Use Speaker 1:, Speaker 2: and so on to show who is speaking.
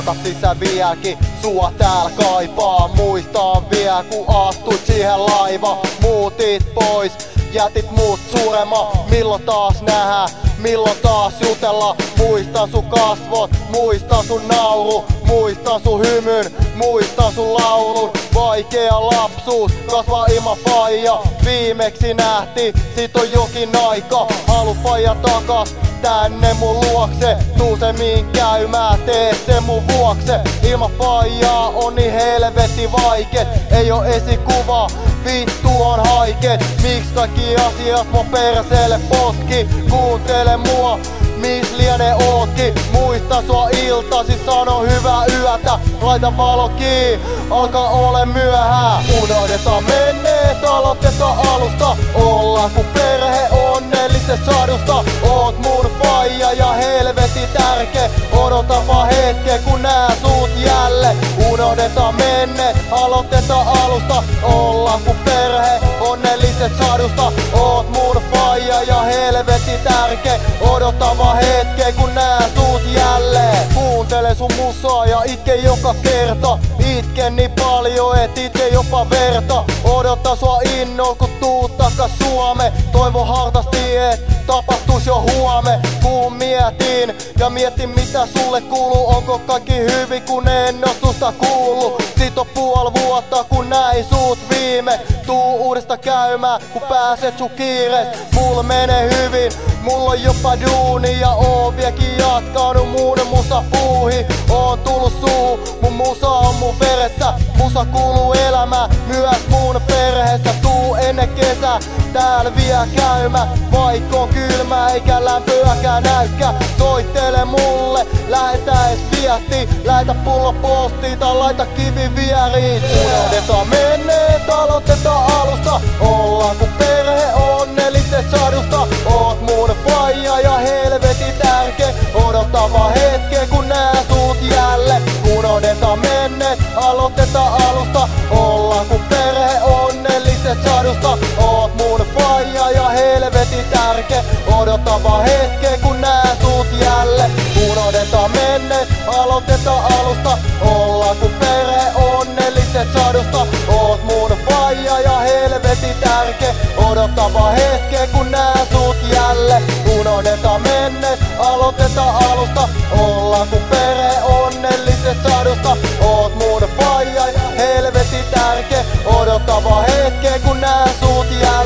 Speaker 1: palata sisään vieläkin. Sua täällä kaipaa, muistaa vielä kun astuit siihen laiva. Muutit pois, jätit muut surema. Milloin taas nähdään, milloin taas jutella. Muistan sun kasvot, muistan sun nauru, muistan sun hymyn, muistan sun laulun. Vaikea lapsuus, kasvaa ilman faija. Viimeksi nähtiin, sit on jokin aika. Halu faija takas tänne mun luokse. Tuu se mihin käymään, tee se mun vuokse. Ilman faijaa on niin helvetti vaikeet. Ei oo esikuva, vittu on haikeet. Miks kaikki asiat mun perseelle potki? Kuuntele mua, mis liene ootkin. Muista sua iltasi, sano hyvää yötä. Laita valo kiinni, alkaa ole myöhään. Unohdetaan menneet, aloitetaan alusta. Ollaan kun perhe onnellisesta sadusta. Oot mun faija ja helvetin tärkeä. Odota vaan hetken kun nää sut jälleen. Unohdetaan menneet, aloitetaan alusta. Ollaan kun perhe onnellisesta sadusta. Oot mun faija ja helvetin tärkeä. Odota vaan hetken kun nää sut jälleen. Kuuntele sun musaa ja itke joka kerta. Itken niin paljon et itke jopa verta. Odota sua innolla kun tuut takas Suome. Toivon hartaasti et tapahtuis jo huome. Kun mietin ja mietin mitä sulle kuuluu. Onko kaikki hyvin kun en oo susta kuullu. Sit on puoli vuotta kun näin sut viime. Tuu uudesta käymään kun pääset sun kiirees. Mulla menee hyvin, mulla on jopa duuni ja oon vieläkin jatkanut muun musa puuhi. Oon tullut suu, mun musa on mun veressä. Musa kuuluu elämään myös mun perheessä. Tuu ennen kesää täällä vielä käymään. Vaikka on kylmä eikä lämpöäkään näykään. Soittele mulle, lähetä ees viesti. Lähetä pullo postiin tai laita kivi vieriin. Unohdetaan menneet, aloitetaan alusta. Ollaan kun perhe onnellisesta sadusta. Oot mun faija ja helvetin tärkeä. Odota vaan hetken kun nää sut jälleen. Unohdetaan menneet, aloitetaan alusta. Ollaan kun perhe onnellisesta sadusta. Oot mun faija ja helvetin tärkeä. Odota vaan hetken kun nää sut jälleen. Unohdetaan menneet, aloitetaan alusta. Ollaan kun perhe onnellisesta sadusta. Oot mun faija ja helvetin tärkeä. Odota vaan hetken kun nää sut jälleen. Unohdetaan menneet, aloitetaan alusta. Ollaan kun perhe onnellisesta sadusta. Oot mun faija ja helvetin tärkeä. Odota vaan hetken kun nää sut jälleen. Unohdetaan menneet, aloitetaan alusta. Ollaan kun perhe onnellisesta sadusta. Oot mun faija ja helvetin tärkeä. Odota vaan hetken kun nää sut jälleen. Unohdetaan menneet, aloitetaan alusta. Ollaan kun perhe onnellisesta sadusta. Oot mun faija ja helvetin tärkeä. Odota vaan hetken kun nää sut jälleen.